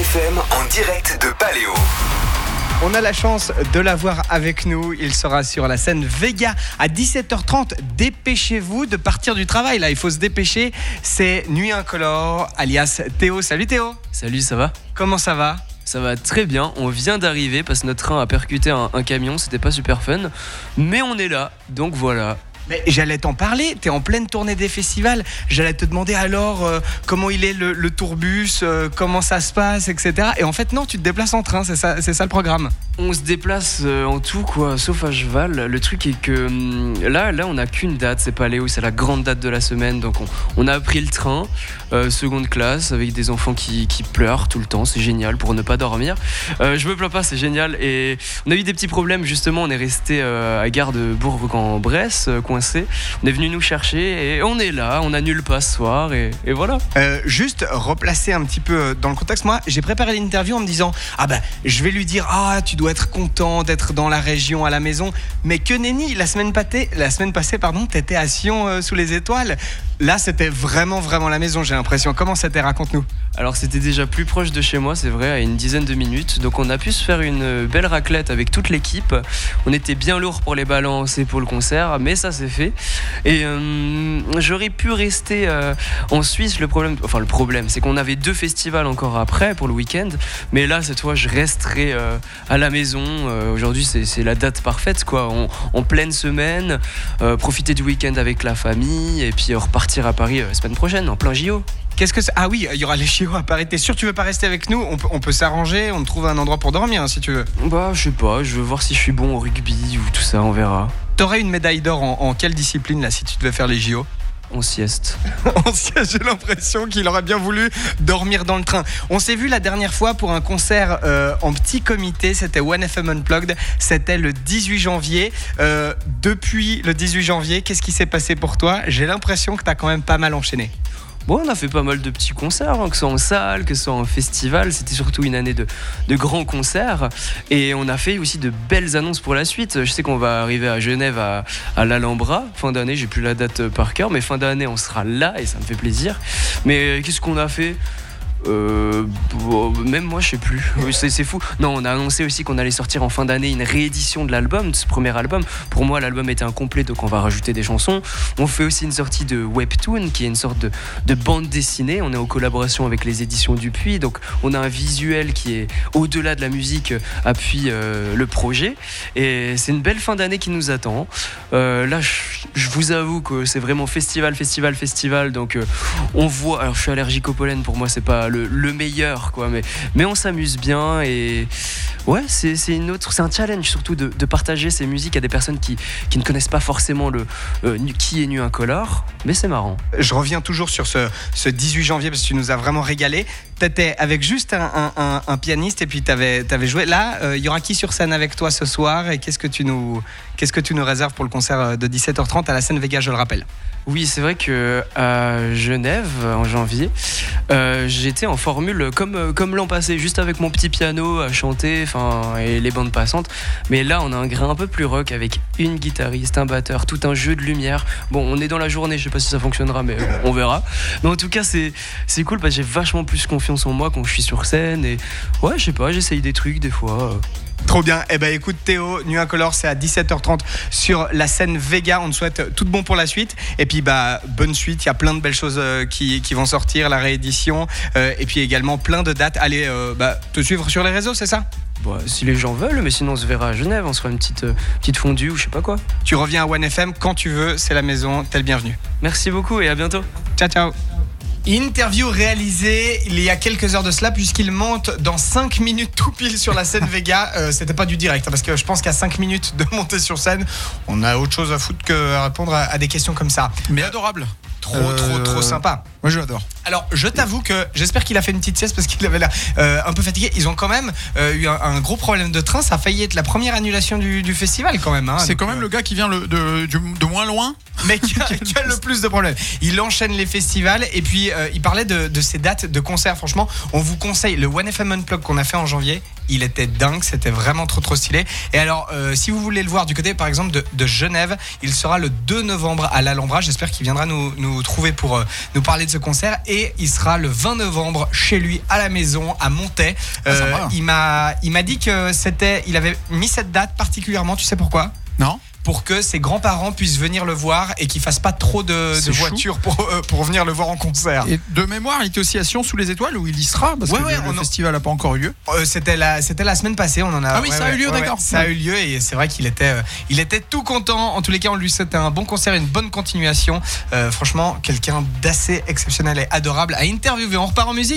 FM en direct de Paléo. On a la chance de l'avoir avec nous. Il sera sur la scène Vega à 17h30. Dépêchez-vous de partir du travail. Là, il faut se dépêcher. C'est Nuit Incolore, alias Théo. Salut Théo. Salut, ça va ? Comment ça va ? Ça va très bien. On vient d'arriver parce que notre train a percuté un camion. C'était pas super fun. Mais on est là. Donc voilà. Mais j'allais t'en parler, t'es en pleine tournée des festivals. J'allais te demander alors comment il est le tourbus, comment ça se passe, etc. Et en fait non, tu te déplaces en train, c'est ça le programme. On se déplace en tout quoi, sauf à cheval. Le truc est que là on n'a qu'une date, c'est Paléo, c'est la grande date de la semaine. Donc on a pris le train, seconde classe, avec des enfants qui pleurent tout le temps. C'est génial pour ne pas dormir. Je me plains pas, c'est génial. Et on a eu des petits problèmes justement. On est resté à gare de Bourg-en-Bresse, coincé. On est venu nous chercher et on est là. On annule pas ce soir et voilà. Juste replacer un petit peu dans le contexte. Moi, j'ai préparé l'interview en me disant je vais lui dire tu dois être content d'être dans la région à la maison. Mais que nenni, la semaine passée, t'étais à Sion sous les étoiles. Là, c'était vraiment la maison, j'ai l'impression. Comment c'était ? Raconte-nous. Alors, c'était déjà plus proche de chez moi, c'est vrai, à une dizaine de minutes. Donc, on a pu se faire une belle raclette avec toute l'équipe. On était bien lourd pour les balances et pour le concert, mais ça, c'est fait. Et j'aurais pu rester en Suisse. Le problème, c'est qu'on avait 2 festivals encore après pour le week-end. Mais là, cette fois, je resterai à la maison. Aujourd'hui, c'est la date parfaite, quoi. En pleine semaine, profiter du week-end avec la famille et puis repartir à Paris la semaine prochaine, en plein JO. Qu'est-ce que c'est ? Ah oui, il y aura les JO à Paris. T'es sûr que tu veux pas rester avec nous ? On peut s'arranger, on trouve un endroit pour dormir si tu veux. Je sais pas, je veux voir si je suis bon au rugby ou tout ça, on verra. T'aurais une médaille d'or en quelle discipline là si tu devais faire les JO ? En sieste. En sieste, j'ai l'impression qu'il aurait bien voulu dormir dans le train. On s'est vu la dernière fois pour un concert en petit comité, c'était OneFM Unplugged, c'était le 18 janvier. Depuis le 18 janvier, qu'est-ce qui s'est passé pour toi ? J'ai l'impression que t'as quand même pas mal enchaîné. Bon, on a fait pas mal de petits concerts, que ce soit en salle, que ce soit en festival. C'était surtout une année de grands concerts. Et on a fait aussi de belles annonces pour la suite. Je sais qu'on va arriver à Genève à l'Alhambra. Fin d'année, j'ai plus la date par cœur, mais fin d'année, on sera là et ça me fait plaisir. Mais qu'est-ce qu'on a fait ? Même moi je sais plus, c'est fou. Non, on a annoncé aussi qu'on allait sortir en fin d'année une réédition de l'album, de ce premier album. Pour moi l'album était incomplet, donc on va rajouter des chansons. On fait aussi une sortie de Webtoon qui est une sorte de bande dessinée. On est en collaboration avec les éditions Dupuis, donc on a un visuel qui est au-delà de la musique, appuie le projet. Et c'est une belle fin d'année qui nous attend. Là je vous avoue que c'est vraiment festival. Donc on voit, alors je suis allergique au pollen, pour moi c'est pas le meilleur quoi, mais on s'amuse bien et ouais, c'est un challenge surtout de partager ces musiques à des personnes qui ne connaissent pas forcément qui est Nuit Incolore, mais c'est marrant. Je reviens toujours sur ce 18 janvier parce que tu nous as vraiment régalé. T'étais avec juste un pianiste et puis t'avais joué. Là, il y aura qui sur scène avec toi ce soir et qu'est-ce que tu nous réserves pour le concert de 17h30 à la scène Vega, je le rappelle. Oui, c'est vrai que à Genève en janvier, j'étais en formule comme l'an passé, juste avec mon petit piano à chanter, et les bandes passantes. Mais là, on a un grain un peu plus rock avec une guitariste, un batteur, tout un jeu de lumière. Bon, on est dans la journée, je sais pas si ça fonctionnera, mais on verra. Mais en tout cas, c'est cool parce que j'ai vachement plus confiance en moi quand je suis sur scène et ouais, je sais pas, j'essaye des trucs des fois. Trop bien. Eh ben écoute Théo, Nuit Incolore, c'est à 17h30 sur la scène Vega. On te souhaite tout de bon pour la suite. Et puis bonne suite. Il y a plein de belles choses qui vont sortir, la réédition, et puis également plein de dates. Allez te suivre sur les réseaux, c'est ça ? Si les gens veulent, mais sinon on se verra à Genève. On se fera une petite fondue ou je sais pas quoi. Tu reviens à OneFM quand tu veux. C'est la maison. T'es le bienvenu. Merci beaucoup et à bientôt. Ciao. Interview réalisée il y a quelques heures de cela puisqu'il monte dans 5 minutes tout pile sur la scène Vega. C'était pas du direct parce que je pense qu'à 5 minutes de monter sur scène, on a autre chose à foutre que à répondre à des questions comme ça. Mais adorable. Trop sympa. Moi je l'adore. Alors je t'avoue que j'espère qu'il a fait une petite sieste parce qu'il avait l'air un peu fatigué. Ils ont quand même eu un gros problème de train. Ça a failli être la première annulation du festival quand même. C'est quand même le gars qui vient de moins loin. Mais qui a le plus de problèmes. Il enchaîne les festivals et puis il parlait de ses dates de concert. Franchement, on vous conseille le OneFM Unplugged qu'on a fait en janvier. Il était dingue, c'était vraiment trop stylé. Et alors, si vous voulez le voir du côté par exemple de Genève, il sera le 2 novembre à l'Alhambra. J'espère qu'il viendra nous trouver pour nous parler de ce concert. Et il sera le 20 novembre chez lui à la maison à Montaix. Il m'a dit que il avait mis cette date particulièrement. Tu sais pourquoi ? Non ? Pour que ses grands-parents puissent venir le voir et qu'il fasse pas trop de voitures pour venir le voir en concert. Et de mémoire, il était aussi à Sion sous les étoiles où il y sera parce que le festival n'a pas encore eu lieu. C'était la semaine passée, on en a. Ah oui, ça a eu lieu, d'accord. Ça a eu lieu et c'est vrai qu'il était tout content. En tous les cas, on lui souhaite un bon concert et une bonne continuation. Franchement, quelqu'un d'assez exceptionnel et adorable à interviewer. On repart en musique.